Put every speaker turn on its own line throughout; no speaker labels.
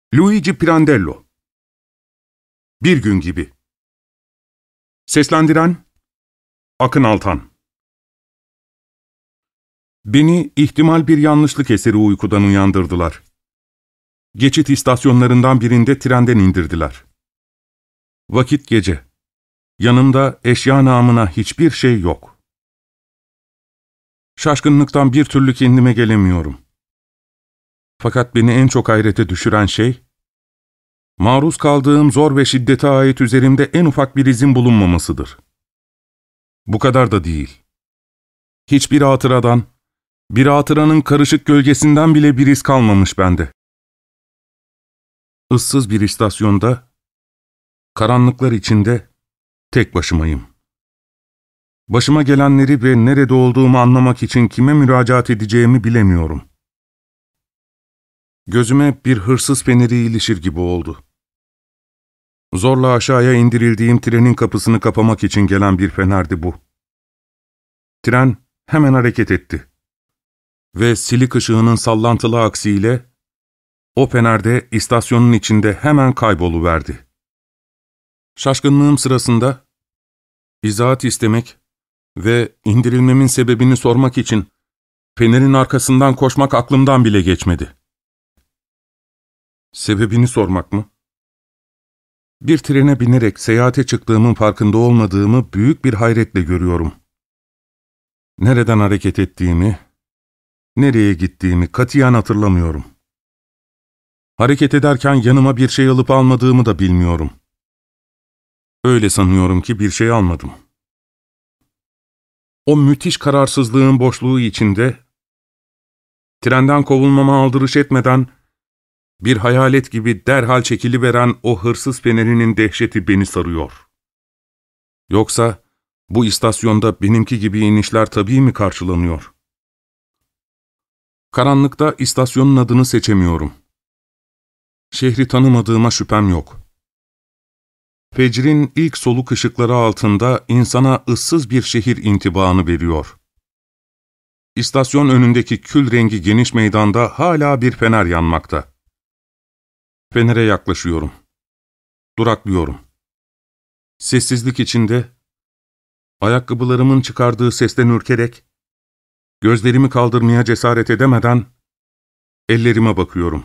Luigi Pirandello. Bir gün gibi. Seslendiren Akın Altan. Beni ihtimal bir yanlışlık eseri uykudan uyandırdılar. Geçit istasyonlarından birinde trenden indirdiler. Vakit gece. Yanımda eşya namına hiçbir şey yok. Şaşkınlıktan bir türlü kendime gelemiyorum. Fakat beni en çok hayrete düşüren şey, maruz kaldığım zor ve şiddete ait üzerimde en ufak bir izin bulunmamasıdır. Bu kadar da değil. Hiçbir hatıradan, bir hatıranın karışık gölgesinden bile bir iz kalmamış bende. Issız bir istasyonda, karanlıklar içinde tek başımayım. Başıma gelenleri ve nerede olduğumu anlamak için kime müracaat edeceğimi bilemiyorum. Gözüme bir hırsız feneri ilişir gibi oldu. Zorla aşağıya indirildiğim trenin kapısını kapamak için gelen bir fenerdi bu. Tren hemen hareket etti. Ve silik ışığının sallantılı aksiyle o fenerde istasyonun içinde hemen kayboluverdi. Şaşkınlığım sırasında izahat istemek ve indirilmemin sebebini sormak için fenerin arkasından koşmak aklımdan bile geçmedi. Sebebini sormak mı? Bir trene binerek seyahate çıktığımın farkında olmadığımı büyük bir hayretle görüyorum. Nereden hareket ettiğimi, nereye gittiğimi katiyen hatırlamıyorum. Hareket ederken yanıma bir şey alıp almadığımı da bilmiyorum. Öyle sanıyorum ki bir şey almadım. O müthiş kararsızlığın boşluğu içinde, trenden kovulmama aldırış etmeden, bir hayalet gibi derhal çekiliveren o hırsız fenerinin dehşeti beni sarıyor. Yoksa bu istasyonda benimki gibi inişler tabii mi karşılanıyor? Karanlıkta istasyonun adını seçemiyorum. Şehri tanımadığıma şüphem yok. Fecrin ilk soluk ışıkları altında insana ıssız bir şehir intibaını veriyor. İstasyon önündeki kül rengi geniş meydanda hala bir fener yanmakta. Fenere yaklaşıyorum. Duraklıyorum. Sessizlik içinde, ayakkabılarımın çıkardığı sesten ürkerek, gözlerimi kaldırmaya cesaret edemeden, ellerime bakıyorum.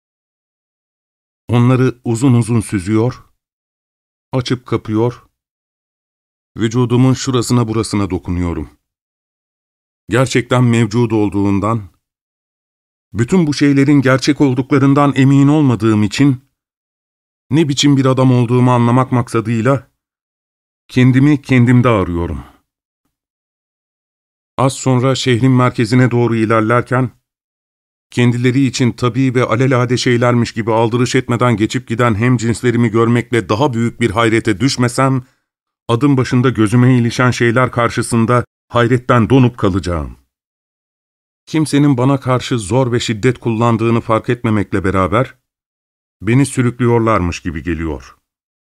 Onları uzun uzun süzüyor, açıp kapıyor, vücudumun şurasına burasına dokunuyorum. Gerçekten mevcud olduğundan, bütün bu şeylerin gerçek olduklarından emin olmadığım için, ne biçim bir adam olduğumu anlamak maksadıyla, kendimi kendimde arıyorum. Az sonra şehrin merkezine doğru ilerlerken, kendileri için tabii ve alelade şeylermiş gibi aldırış etmeden geçip giden hemcinslerimi görmekle daha büyük bir hayrete düşmesem, adım başında gözüme ilişen şeyler karşısında hayretten donup kalacağım. Kimsenin bana karşı zor ve şiddet kullandığını fark etmemekle beraber, beni sürüklüyorlarmış gibi geliyor.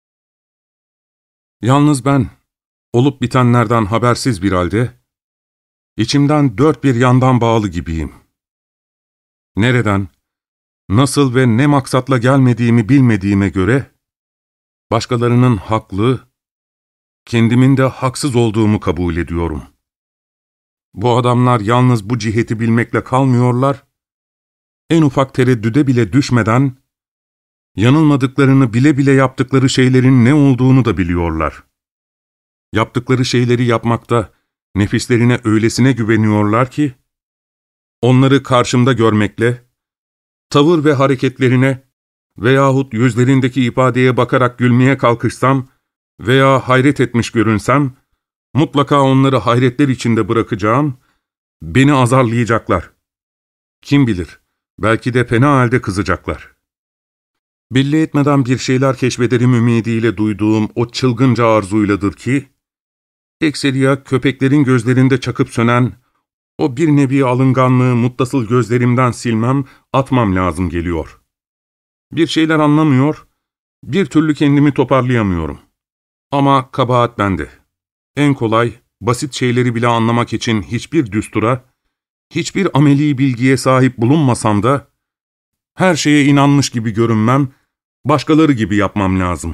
Yalnız ben, olup bitenlerden habersiz bir halde, içimden dört bir yandan bağlı gibiyim. Nereden, nasıl ve ne maksatla gelmediğimi bilmediğime göre, başkalarının haklı, kendimin de haksız olduğumu kabul ediyorum. Bu adamlar yalnız bu ciheti bilmekle kalmıyorlar, en ufak tereddüde bile düşmeden, yanılmadıklarını bile bile yaptıkları şeylerin ne olduğunu da biliyorlar. Yaptıkları şeyleri yapmakta nefislerine öylesine güveniyorlar ki, onları karşımda görmekle, tavır ve hareketlerine veyahut yüzlerindeki ifadeye bakarak gülmeye kalkışsam veya hayret etmiş görünsem, mutlaka onları hayretler içinde bırakacağım, beni azarlayacaklar. Kim bilir, belki de fena halde kızacaklar. Belli etmeden bir şeyler keşfederim ümidiyle duyduğum o çılgınca arzuyladır ki, ekseriya köpeklerin gözlerinde çakıp sönen, o bir nevi alınganlığı muttasıl gözlerimden silmem, atmam lazım geliyor. Bir şeyler anlamıyor, bir türlü kendimi toparlayamıyorum. Ama kabahat bende. En kolay, basit şeyleri bile anlamak için hiçbir düstura, hiçbir ameli bilgiye sahip bulunmasam da, Her şeye inanmış gibi görünmem, başkaları gibi yapmam lazım.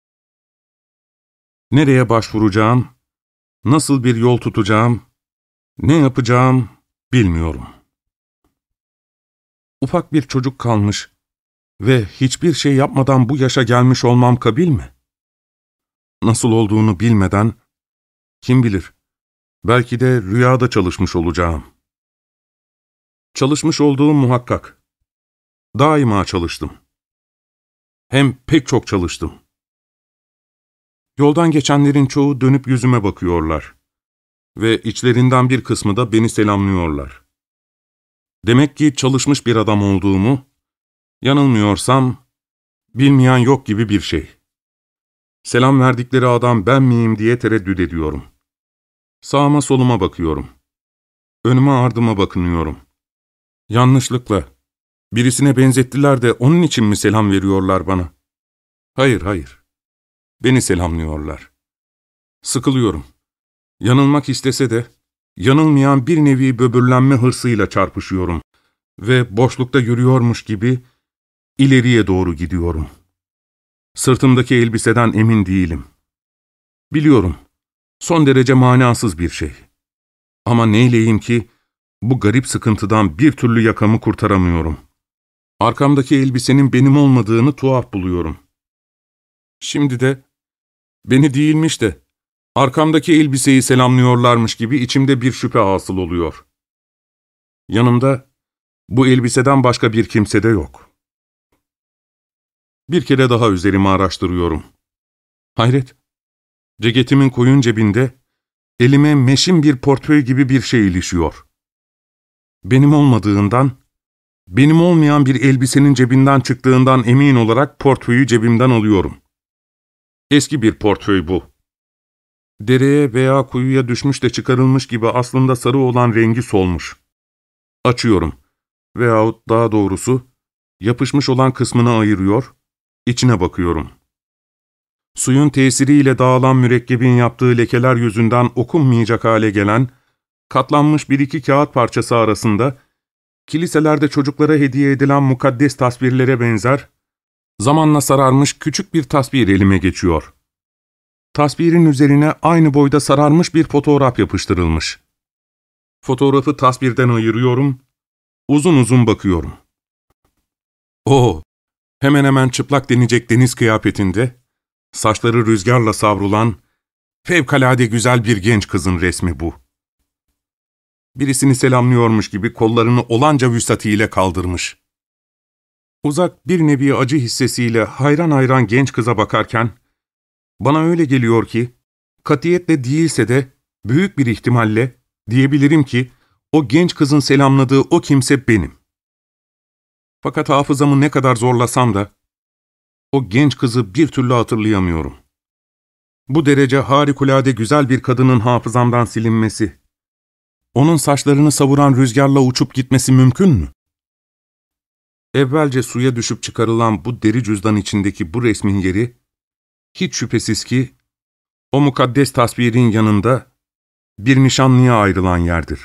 Nereye başvuracağım, nasıl bir yol tutacağım, ne yapacağım bilmiyorum. Ufak bir çocuk kalmış ve hiçbir şey yapmadan bu yaşa gelmiş olmam kabil mi? Nasıl olduğunu bilmeden, kim bilir, belki de rüyada çalışmış olacağım. Çalışmış olduğum muhakkak. Daima çalıştım. Hem pek çok çalıştım. Yoldan geçenlerin çoğu dönüp yüzüme bakıyorlar ve içlerinden bir kısmı da beni selamlıyorlar. Demek ki çalışmış bir adam olduğumu, yanılmıyorsam, bilmeyen yok gibi bir şey. Selam verdikleri adam ben miyim diye tereddüt ediyorum. Sağıma soluma bakıyorum. Önüme ardıma bakınıyorum. Yanlışlıkla, birisine benzettiler de onun için mi selam veriyorlar bana? Hayır, hayır. Beni selamlıyorlar. Sıkılıyorum. Yanılmak istese de, yanılmayan bir nevi böbürlenme hırsıyla çarpışıyorum ve boşlukta yürüyormuş gibi ileriye doğru gidiyorum. Sırtımdaki elbiseden emin değilim. Biliyorum, son derece manasız bir şey. Ama neyleyim ki, bu garip sıkıntıdan bir türlü yakamı kurtaramıyorum. Arkamdaki elbisenin benim olmadığını tuhaf buluyorum. Şimdi de, beni değilmiş de, arkamdaki elbiseyi selamlıyorlarmış gibi içimde bir şüphe hasıl oluyor. Yanımda, bu elbiseden başka bir kimse de yok. Bir kere daha üzerimi araştırıyorum. Hayret, ceketimin koyun cebinde, elime meşin bir portföy gibi bir şey ilişiyor. Benim olmadığından, benim olmayan bir elbisenin cebinden çıktığından emin olarak portföyü cebimden alıyorum. Eski bir portföy bu. Dereye veya kuyuya düşmüş de çıkarılmış gibi aslında sarı olan rengi solmuş. Açıyorum veyahut daha doğrusu yapışmış olan kısmını ayırıyor, içine bakıyorum. Suyun tesiriyle dağılan mürekkebin yaptığı lekeler yüzünden okunmayacak hale gelen, katlanmış bir iki kağıt parçası arasında, kiliselerde çocuklara hediye edilen mukaddes tasvirlere benzer, zamanla sararmış küçük bir tasvir elime geçiyor. Tasvirin üzerine aynı boyda sararmış bir fotoğraf yapıştırılmış. Fotoğrafı tasvirden ayırıyorum, uzun uzun bakıyorum. Hemen hemen çıplak denecek deniz kıyafetinde, saçları rüzgarla savrulan, fevkalade güzel bir genç kızın resmi bu. Birisini selamlıyormuş gibi kollarını olanca vüsatiyle kaldırmış. Uzak bir nevi acı hissesiyle hayran hayran genç kıza bakarken, bana öyle geliyor ki, katiyetle değilse de büyük bir ihtimalle diyebilirim ki, o genç kızın selamladığı o kimse benim. Fakat hafızamı ne kadar zorlasam da, o genç kızı bir türlü hatırlayamıyorum. Bu derece harikulade güzel bir kadının hafızamdan silinmesi, onun saçlarını savuran rüzgarla uçup gitmesi mümkün mü? Evvelce suya düşüp çıkarılan bu deri cüzdan içindeki bu resmin yeri, hiç şüphesiz ki, o mukaddes tasvirin yanında bir nişanlıya ayrılan yerdir.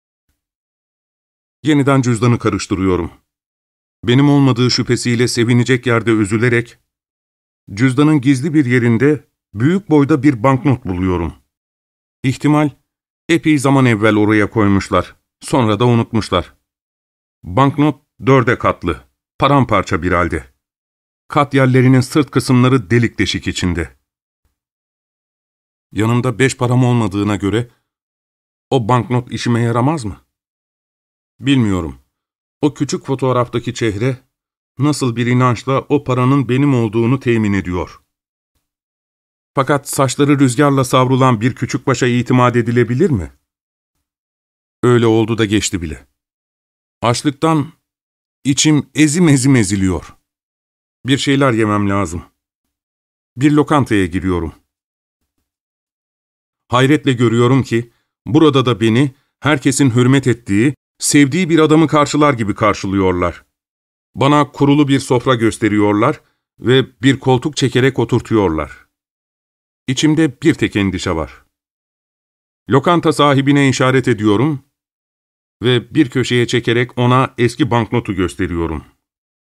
Yeniden cüzdanı karıştırıyorum. Benim olmadığı şüphesiyle sevinecek yerde üzülerek, cüzdanın gizli bir yerinde büyük boyda bir banknot buluyorum. İhtimal, epey zaman evvel oraya koymuşlar, sonra da unutmuşlar. Banknot 4'e katlı, paramparça bir halde. Kat yerlerinin sırt kısımları delik deşik içinde. Yanımda 5 param olmadığına göre, o banknot işime yaramaz mı? Bilmiyorum. O küçük fotoğraftaki çehre, nasıl bir inançla o paranın benim olduğunu temin ediyor. Fakat saçları rüzgarla savrulan bir küçük başa itimat edilebilir mi? Öyle oldu da geçti bile. Açlıktan içim ezim ezim eziliyor. Bir şeyler yemem lazım. Bir lokantaya giriyorum. Hayretle görüyorum ki, burada da beni, herkesin hürmet ettiği, sevdiği bir adamı karşılar gibi karşılıyorlar. Bana kurulu bir sofra gösteriyorlar ve bir koltuk çekerek oturtuyorlar. İçimde bir tek endişe var. Lokanta sahibine işaret ediyorum ve bir köşeye çekerek ona eski banknotu gösteriyorum.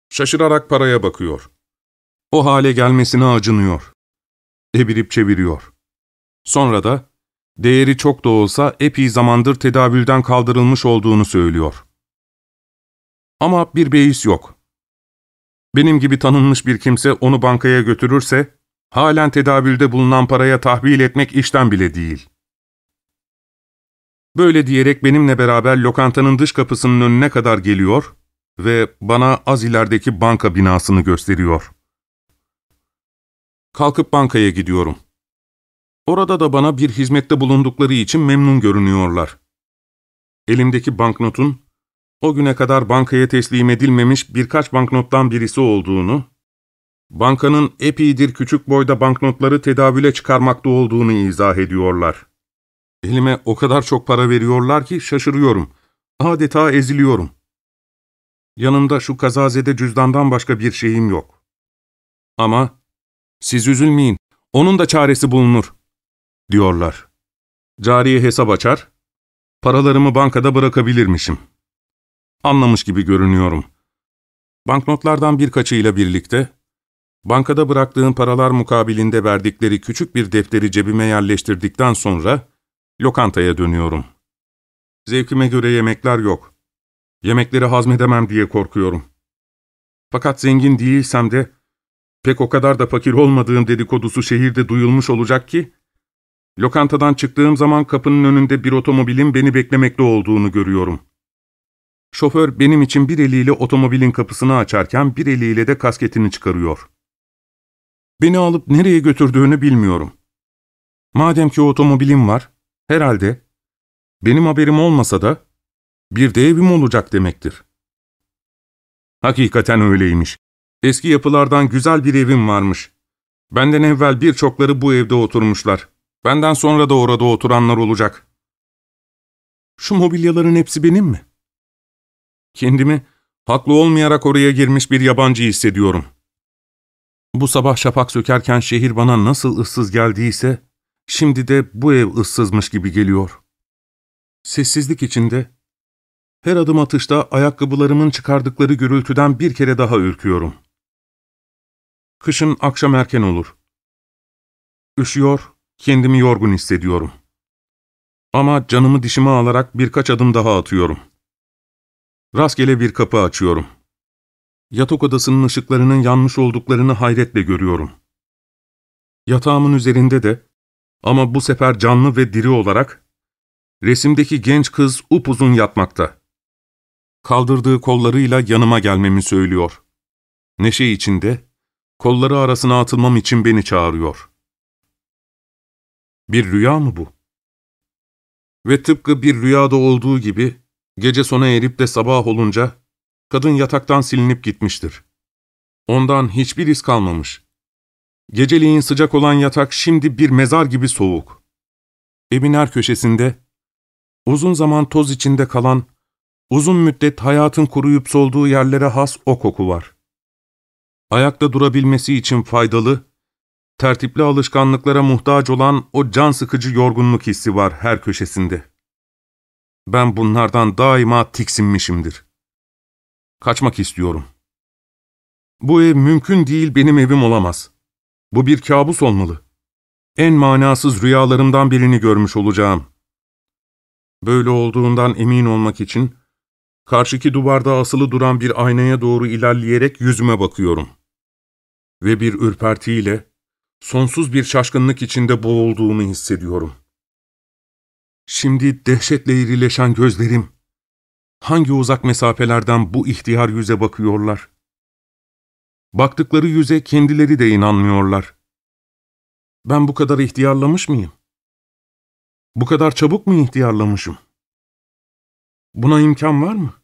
Şaşırarak paraya bakıyor. O hale gelmesine acınıyor. Evirip çeviriyor. Sonra da değeri çok da olsa epey zamandır tedavülden kaldırılmış olduğunu söylüyor. Ama bir beis yok. Benim gibi tanınmış bir kimse onu bankaya götürürse, halen tedavülde bulunan paraya tahvil etmek işten bile değil. Böyle diyerek benimle beraber lokantanın dış kapısının önüne kadar geliyor ve bana az ilerideki banka binasını gösteriyor. Kalkıp bankaya gidiyorum. Orada da bana bir hizmette bulundukları için memnun görünüyorlar. Elimdeki banknotun, o güne kadar bankaya teslim edilmemiş birkaç banknottan birisi olduğunu, bankanın epeydir küçük boyda banknotları tedavüle çıkarmakta olduğunu izah ediyorlar. Elime o kadar çok para veriyorlar ki şaşırıyorum. Adeta eziliyorum. Yanımda şu kazazede cüzdandan başka bir şeyim yok. Ama siz üzülmeyin, onun da çaresi bulunur, diyorlar. Cariye hesap açar, paralarımı bankada bırakabilirmişim. Anlamış gibi görünüyorum. Banknotlardan birkaçıyla birlikte, bankada bıraktığım paralar mukabilinde verdikleri küçük bir defteri cebime yerleştirdikten sonra, lokantaya dönüyorum. Zevkime göre yemekler yok. Yemekleri hazmedemem diye korkuyorum. Fakat zengin değilsem de, pek o kadar da fakir olmadığım dedikodusu şehirde duyulmuş olacak ki, lokantadan çıktığım zaman kapının önünde bir otomobilin beni beklemekte olduğunu görüyorum. Şoför benim için bir eliyle otomobilin kapısını açarken bir eliyle de kasketini çıkarıyor. Beni alıp nereye götürdüğünü bilmiyorum. Madem ki otomobilim var, herhalde benim haberim olmasa da bir de evim olacak demektir. Hakikaten öyleymiş. Eski yapılardan güzel bir evim varmış. Benden evvel birçokları bu evde oturmuşlar. Benden sonra da orada oturanlar olacak. Şu mobilyaların hepsi benim mi? Kendimi haklı olmayarak oraya girmiş bir yabancı hissediyorum. Bu sabah şafak sökerken şehir bana nasıl ıssız geldiyse, şimdi de bu ev ıssızmış gibi geliyor. Sessizlik içinde, her adım atışta ayakkabılarımın çıkardıkları gürültüden bir kere daha ürküyorum. Kışın akşam erken olur. Üşüyor, kendimi yorgun hissediyorum. Ama canımı dişime alarak birkaç adım daha atıyorum. Rastgele bir kapı açıyorum. Yatak odasının ışıklarının yanmış olduklarını hayretle görüyorum. Yatağımın üzerinde de, ama bu sefer canlı ve diri olarak, resimdeki genç kız upuzun yatmakta. Kaldırdığı kollarıyla yanıma gelmemi söylüyor. Neşe içinde, kolları arasına atılmam için beni çağırıyor. Bir rüya mı bu? Ve tıpkı bir rüyada olduğu gibi, gece sona erip de sabah olunca, kadın yataktan silinip gitmiştir. Ondan hiçbir iz kalmamış. Geceliğin sıcak olan yatak şimdi bir mezar gibi soğuk. Evin her köşesinde, uzun zaman toz içinde kalan, uzun müddet hayatın kuruyup solduğu yerlere has o koku var. Ayakta durabilmesi için faydalı, tertipli alışkanlıklara muhtaç olan o can sıkıcı yorgunluk hissi var her köşesinde. Ben bunlardan daima tiksinmişimdir. Kaçmak istiyorum. Bu ev mümkün değil, benim evim olamaz. Bu bir kabus olmalı. En manasız rüyalarımdan birini görmüş olacağım. Böyle olduğundan emin olmak için, karşıki duvarda asılı duran bir aynaya doğru ilerleyerek yüzüme bakıyorum. Ve bir ürpertiyle, sonsuz bir şaşkınlık içinde boğulduğumu hissediyorum. Şimdi dehşetle irileşen gözlerim, hangi uzak mesafelerden bu ihtiyar yüze bakıyorlar? Baktıkları yüze kendileri de inanmıyorlar. Ben bu kadar ihtiyarlamış mıyım? Bu kadar çabuk mu ihtiyarlamışım? Buna imkan var mı?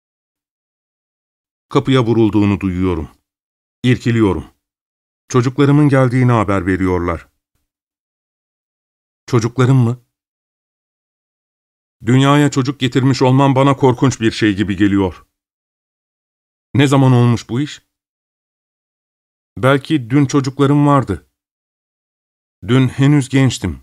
Kapıya vurulduğunu duyuyorum. İrkiliyorum. Çocuklarımın geldiğini haber veriyorlar. Çocuklarım mı? Dünyaya çocuk getirmiş olmam bana korkunç bir şey gibi geliyor. Ne zaman olmuş bu iş? Belki dün çocuklarım vardı. Dün henüz gençtim.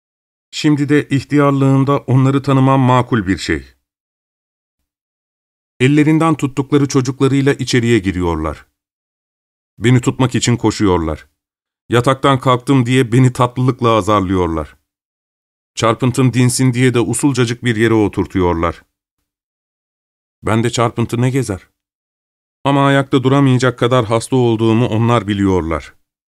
Şimdi de ihtiyarlığımda onları tanımam makul bir şey. Ellerinden tuttukları çocuklarıyla içeriye giriyorlar. Beni tutmak için koşuyorlar. Yataktan kalktım diye beni tatlılıkla azarlıyorlar. Çarpıntım dinsin diye de usulcacık bir yere oturtuyorlar. Ben de çarpıntı ne gezer? Ama ayakta duramayacak kadar hasta olduğumu onlar biliyorlar.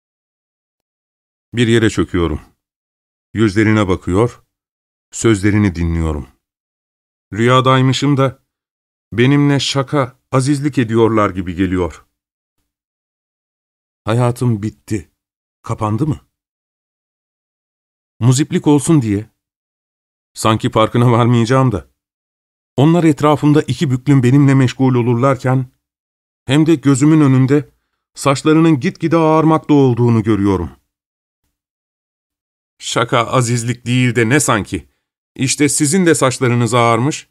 Bir yere çöküyorum. Yüzlerine bakıyor, sözlerini dinliyorum. Rüyadaymışım da benimle şaka, azizlik ediyorlar gibi geliyor. Hayatım bitti. Kapandı mı? Muziplik olsun diye. Sanki farkına varmayacağım da. Onlar etrafımda iki büklüm benimle meşgul olurlarken, hem de gözümün önünde saçlarının gitgide ağarmakta olduğunu görüyorum. Şaka azizlik değil de ne sanki? İşte sizin de saçlarınız ağarmış.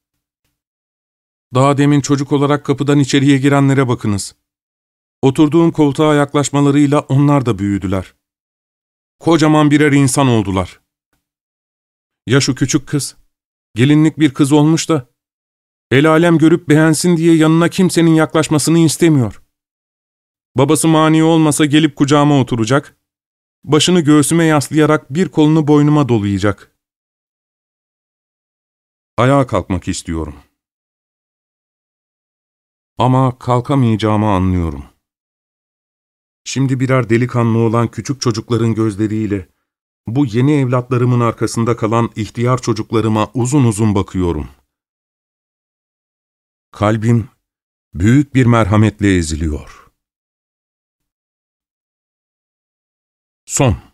Daha demin çocuk olarak kapıdan içeriye girenlere bakınız. Oturduğum koltuğa yaklaşmalarıyla onlar da büyüdüler. Kocaman birer insan oldular. Ya şu küçük kız, gelinlik bir kız olmuş da, el alem görüp beğensin diye yanına kimsenin yaklaşmasını istemiyor. Babası mani olmasa gelip kucağıma oturacak, başını göğsüme yaslayarak bir kolunu boynuma dolayacak. Ayağa kalkmak istiyorum. Ama kalkamayacağımı anlıyorum. Şimdi birer delikanlı olan küçük çocukların gözleriyle, bu yeni evlatlarımın arkasında kalan ihtiyar çocuklarıma uzun uzun bakıyorum. Kalbim büyük bir merhametle eziliyor. Son.